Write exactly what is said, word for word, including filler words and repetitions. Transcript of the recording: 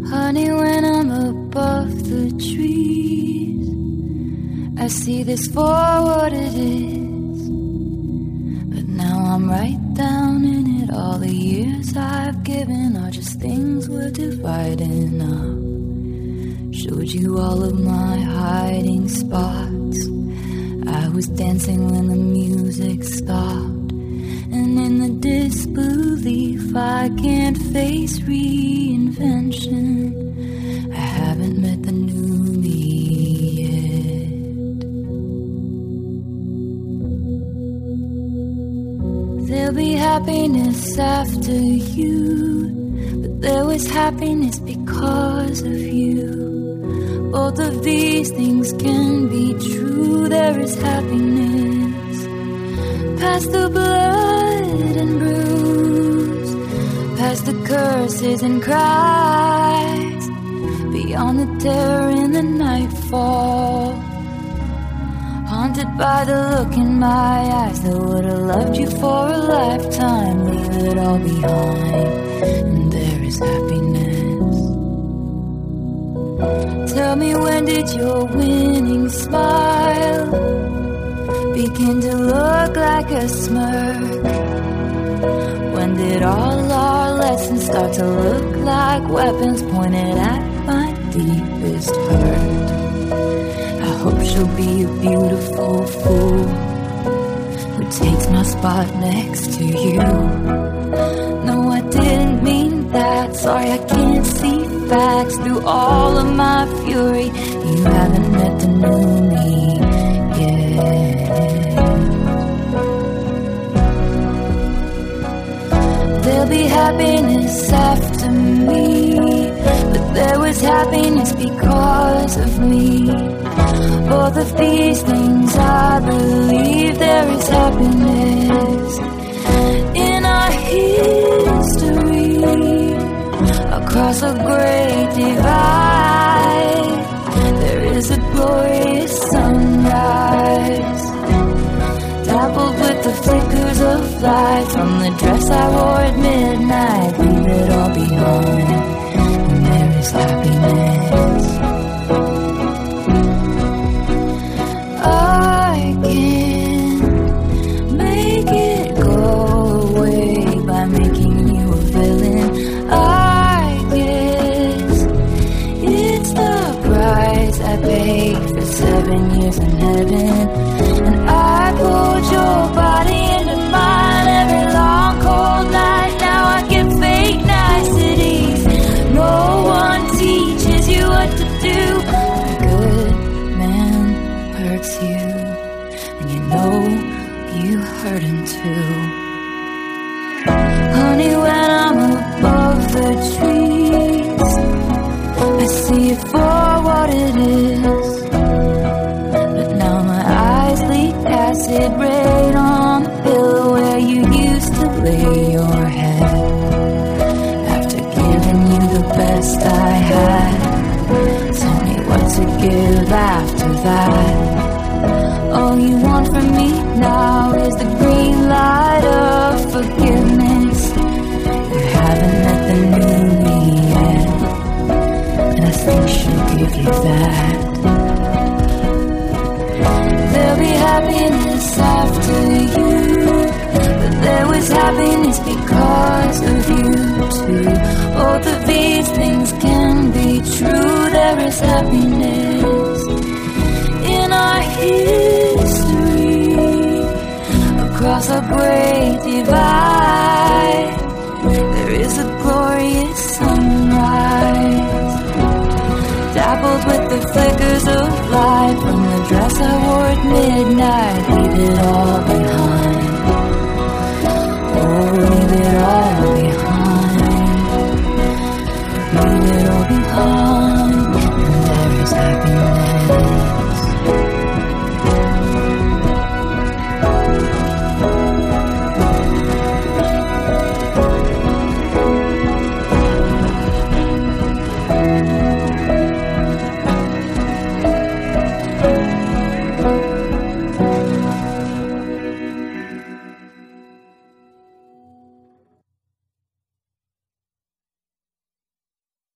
Honey, when I'm above the trees, I see this for what it is. But now I'm right down in it. All the years I've given are just things we're dividing up. Showed you all of my hiding spots. I was dancing when the music stopped. And in the disbelief I can't face reinvention, I haven't met the new me yet. There'll be happiness after you, but there was happiness because of you. Both of these things can be true. There is happiness past the blood and bruise, past the curses and cries, beyond the terror in the nightfall. Haunted by the look in my eyes that would have loved you for a lifetime. Leave it all behind, and there is happiness. Tell me, when did your winning smile begin to look like a smirk? When did all our lessons start to look like weapons pointed at my deepest hurt? I hope she'll be a beautiful fool who takes my spot next to you. No, I didn't mean that. Sorry, I can't see facts through all of my fury. You haven't met the new me yet. There'll be happiness after me, but there was happiness because of me. Both of these things I believe. There is happiness in our history, across a great divide. There is a glorious sunrise, dappled with the flickers of light from the dress I wore at midnight. Leave it all behind, and there is happiness. I can't make it go away by making you a villain. I guess it's the price I paid for seven years in heaven. And I pulled your body into mine every long cold night. Now I get fake niceties. No one teaches you what to do. A good man hurts you, and you know you hurt him too. Honey, when I'm above the trees, I see it for what it is. But now my eyes leak acid rain on the pillow where you used to lay your head. After giving you the best I had, tell me what to give after that. All you want from me now is the green light of forgiveness. You haven't met the new me yet, and I think she'll give you that. There'll be happiness after you, but there was happiness because of you too. Both of these things can be true. There is happiness in our history, across a great divide. There is a glorious sunrise, dappled with the flickers of light from the dress I wore at midnight. Leave it all behind. Oh, leave it all behind. Leave it all behind. And there is happiness.